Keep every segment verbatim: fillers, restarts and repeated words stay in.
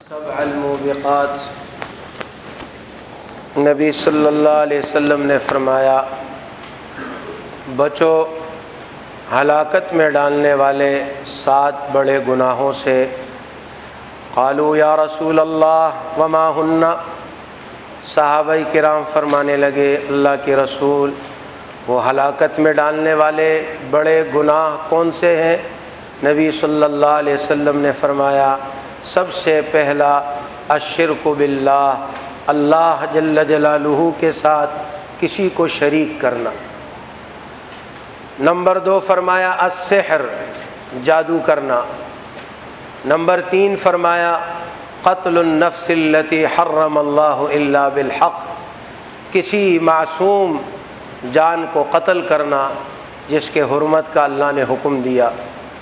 سبع الموبقات، نبی صلی اللہ علیہ وسلم نے فرمایا بچو ہلاکت میں ڈالنے والے سات بڑے گناہوں سے۔ قالوا یا رسول اللہ وما ہن، صحابہ کرام فرمانے لگے اللہ کے رسول وہ ہلاکت میں ڈالنے والے بڑے گناہ کون سے ہیں؟ نبی صلی اللہ علیہ وسلم نے فرمایا سب سے پہلا الشرک باللہ، اللہ جل جلالہ کے ساتھ کسی کو شریک کرنا۔ نمبر دو فرمایا السحر، جادو کرنا۔ نمبر تین فرمایا قتل النفس التي حرم اللہ الا بالحق، کسی معصوم جان کو قتل کرنا جس کے حرمت کا اللہ نے حکم دیا۔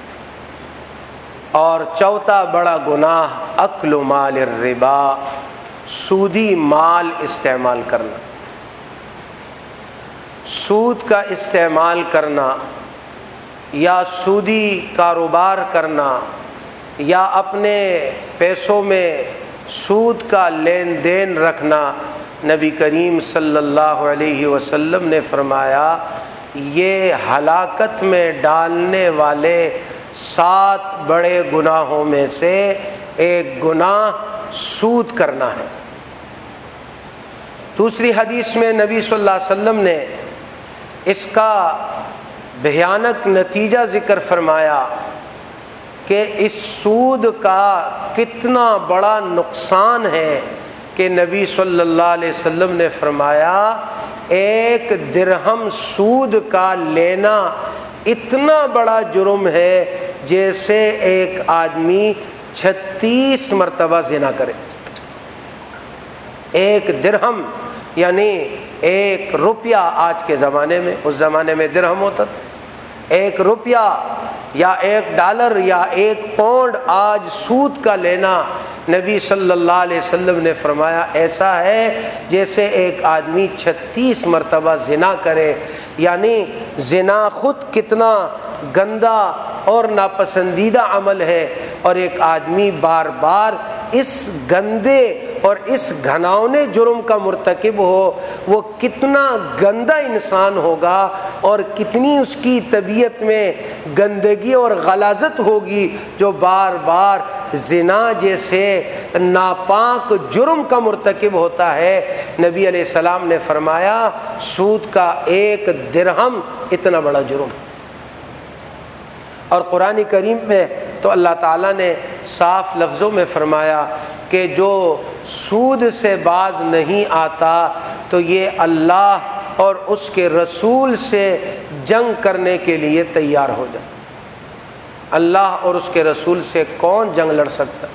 اور چوتھا بڑا گناہ اکل مال الربا، سودی مال استعمال کرنا۔ سود کا استعمال کرنا یا سودی کاروبار کرنا یا اپنے پیسوں میں سود کا لین دین رکھنا، نبی کریم صلی اللہ علیہ وسلم نے فرمایا یہ ہلاکت میں ڈالنے والے سات بڑے گناہوں میں سے ایک گناہ سود کرنا ہے۔ دوسری حدیث میں نبی صلی اللہ علیہ وسلم نے اس کا بھیانک نتیجہ ذکر فرمایا کہ اس سود کا کتنا بڑا نقصان ہے کہ نبی صلی اللہ علیہ وسلم نے فرمایا ایک درہم سود کا لینا اتنا بڑا جرم ہے جیسے ایک آدمی چھتیس مرتبہ زنا کرے۔ ایک درہم یعنی ایک روپیہ آج کے زمانے میں، اس زمانے میں درہم ہوتا تھا، ایک روپیہ یا ایک ڈالر یا ایک پاؤنڈ آج سود کا لینا، نبی صلی اللہ علیہ وسلم نے فرمایا ایسا ہے جیسے ایک آدمی چھتیس مرتبہ زنا کرے۔ یعنی زنا خود کتنا گندا اور ناپسندیدہ عمل ہے، اور ایک آدمی بار بار اس گندے اور اس گھناؤنے جرم کا مرتکب ہو، وہ کتنا گندا انسان ہوگا اور کتنی اس کی طبیعت میں گندگی اور غلاظت ہوگی جو بار بار زنا جیسے ناپاک جرم کا مرتکب ہوتا ہے۔ نبی علیہ السلام نے فرمایا سود کا ایک درہم اتنا بڑا جرم۔ اور قرآن کریم میں تو اللہ تعالیٰ نے صاف لفظوں میں فرمایا کہ جو سود سے باز نہیں آتا تو یہ اللہ اور اس کے رسول سے جنگ کرنے کے لیے تیار ہو جائے۔ اللہ اور اس کے رسول سے کون جنگ لڑ سکتا ہے؟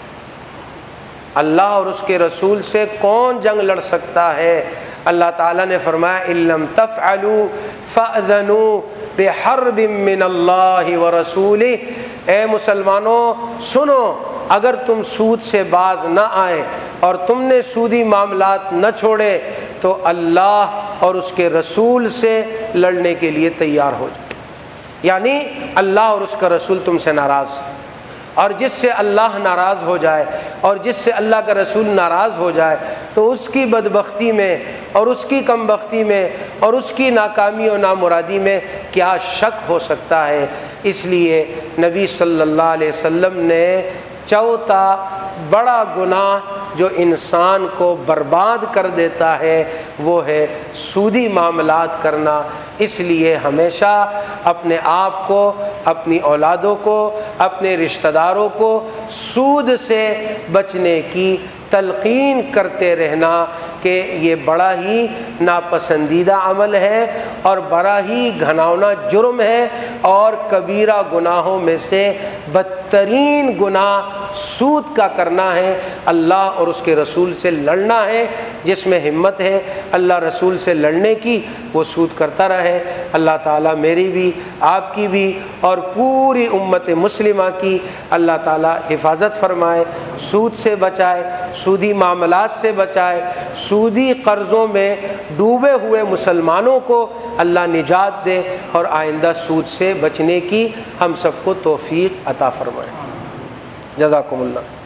اللہ اور اس کے رسول سے کون جنگ لڑ سکتا ہے؟ اللہ تعالیٰ نے فرمایا ان لم تفعلوا فاذنوا بحرب من اللہ ورسولہ، اے مسلمانوں سنو، اگر تم سود سے باز نہ آئے اور تم نے سودی معاملات نہ چھوڑے تو اللہ اور اس کے رسول سے لڑنے کے لیے تیار ہو جائے۔ یعنی اللہ اور اس کا رسول تم سے ناراض، اور جس سے اللہ ناراض ہو جائے اور جس سے اللہ کا رسول ناراض ہو جائے تو اس کی بدبختی میں اور اس کی کم بختی میں اور اس کی ناکامی و نامرادی میں کیا شک ہو سکتا ہے؟ اس لیے نبی صلی اللہ علیہ وسلم نے چوتھا بڑا گناہ جو انسان کو برباد کر دیتا ہے وہ ہے سودی معاملات کرنا۔ اس لیے ہمیشہ اپنے آپ کو، اپنی اولادوں کو، اپنے رشتہ داروں کو سود سے بچنے کی تلقین کرتے رہنا کہ یہ بڑا ہی ناپسندیدہ عمل ہے اور بڑا ہی گھناؤنا جرم ہے، اور کبیرہ گناہوں میں سے بدترین گناہ سود کا کرنا ہے۔ اللہ اور اس کے رسول سے لڑنا ہے، جس میں ہمت ہے اللہ رسول سے لڑنے کی وہ سود کرتا رہے۔ اللہ تعالیٰ میری بھی، آپ کی بھی اور پوری امت مسلمہ کی اللہ تعالیٰ حفاظت فرمائے، سود سے بچائے، سودی معاملات سے بچائے، سودی قرضوں میں ڈوبے ہوئے مسلمانوں کو اللہ نجات دے، اور آئندہ سود سے بچنے کی ہم سب کو توفیق عطا فرمائے۔ جزاکم اللہ۔